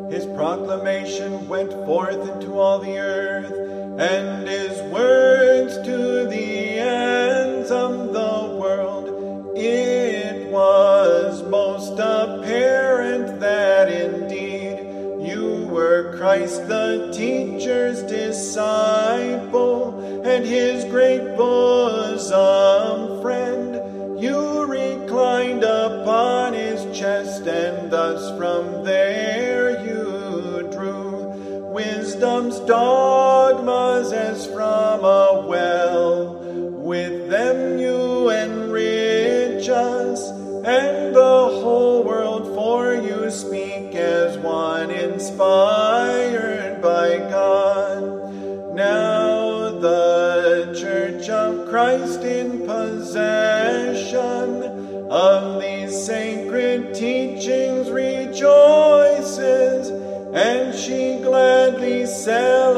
His proclamation went forth into all the earth, and his words to the ends of the world. It was most apparent that indeed you were Christ the teacher's disciple, and his great bosom friend. You reclined upon his chest, and thus from there you drew wisdom's dogmas as from a well. With them you enrich us, and the whole world for you speak as one inspired by God. Now the Church of Christ in possession of these sacred teachings rejoices, and she gladly celebrates